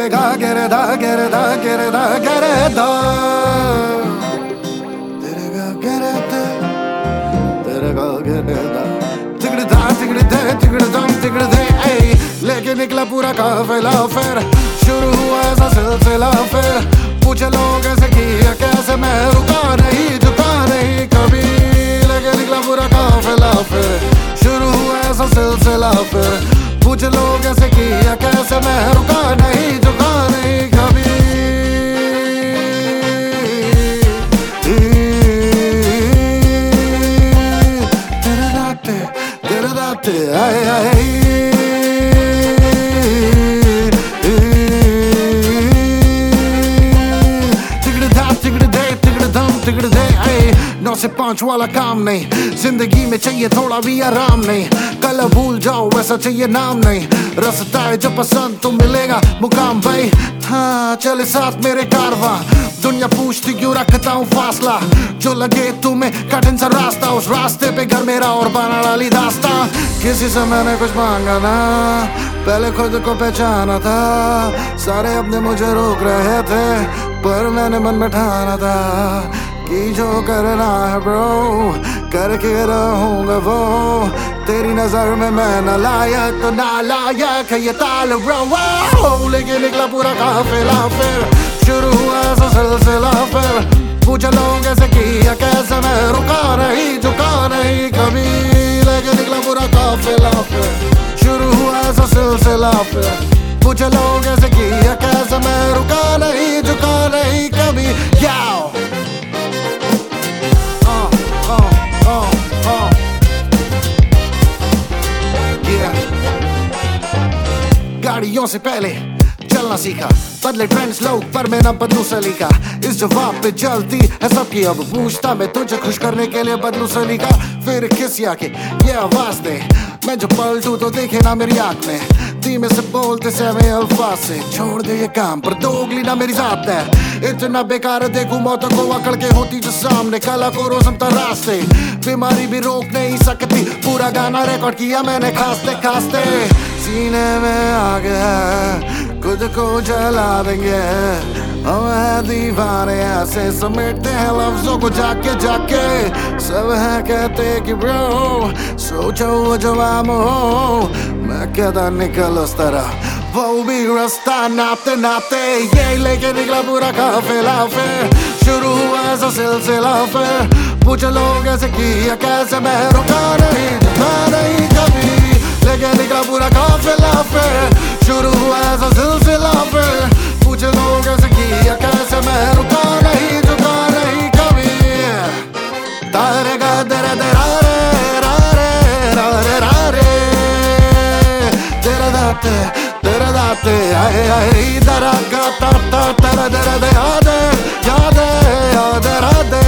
तेरे गा गिरे दा गिरे दा गिरे दा गिरे दा तेरे गा गिरे दा तेरे गा गिरे दा तिगड़े दा तिगड़े दे तिगड़े दम तिगड़े दे ऐ लेके निकला पूरा काफिला फिर शुरू हुआ ऐसा सिलसिला फिर पूछे लोग कैसे किया कैसे मैं रुका नहीं झुका नहीं कभी लेके निकला पूरा काफिला फिर शुरू हुआ ऐसा सिलसिला फिर पूछे लोग कैसे किया कैसे मैं रुका नहीं झुका नहीं कभी तेरे दाते आए आए तिगड़ दे 9 से 5 वाला काम नहीं जिंदगी में चाहिए थोड़ा भी आराम नहीं कल भूल जाओ वैसा चाहिए नाम नहीं रास्ता है जो पसंद तो मिलेगा मुकाम भाई हाँ चले साथ मेरे कारवां दुनिया पूछती क्यों रखता हूँ फासला जो लगे तुम्हें कठिन सा रास्ता उस रास्ते पे घर मेरा और बना डाली दास्ता किसी से मैंने कुछ मांगा ना पहले खुद को पहचाना था सारे अपने मुझे रोक रहे थे पर मैंने मन में ठाना था कि जो करना है ब्रो करके रहूंगा वो तेरी नजर में मैं न लायक तो ना लायक है ये ताल ब्रो लेके निकला पूरा काफिला फिर शुरू हुआ ऐसा सिलसिला फिर पूछे लोग कैसे किया कैसे मैं रुका नहीं झुका नहीं कभी लेके निकला पूरा काफिला फिर शुरू हुआ ऐसा सिलसिला फिर पूछे लोग कैसे किया कैसे मैं रुका नहीं झुका नहीं कभी याओ गाड़ियों से पहले चलना सीखा बदले ट्रेंड्स लोग पर मैं ना बदलू सलीका इस जवाब पे जलती है सबकी अब पूछता मैं तुझे खुश करने के लिए बदलू सलीका फिर किस के ये आवाज दे मैं जो पलटू तो देखे ना मेरी आंख में धीमे से बोलते सहमे अल्फाज से छोड़ दे ये काम पर दोगली ना मेरी जात है इतना बेकार देखूं मौत को अकड़ के होती जो सामने कला को रोशनता रास्ते बीमारी भी रोक नहीं सकती पूरा गाना रिकॉर्ड किया मैंने खास्ते खास्ते सीने में आ गया खुद को जला देंगे हम है दीवाने ऐसे समेटते हैं लफ्जों को जाके जाके सब है कहते कि ब्रो सोचो वो जवाब हो मैं कहता निकल उस तरह वो भी रास्ता नापते नापते ये लेके निकला पूरा काफिला फिर शुरू हुआ ऐसा सिलसिला फिर पूछे लोग ऐसे किया कैसे मैं रुका नहीं कभी लेके निकला पूरा काफिला फिर शुरू हुआ ऐसा सिलसिला फिर पूछे लोग ऐसे किया कैसे मैं रुका नहीं झुका नहीं कभी तारे गा तेरे तेरे दाते आए आए दरा गा ता ता तेरे याद याद याद राधे